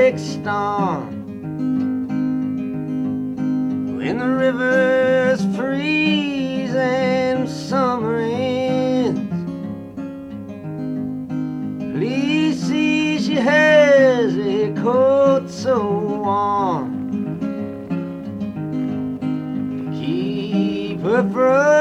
perfect storm. When the rivers freeze and summer ends, please see she has a coat so warm. Keep her from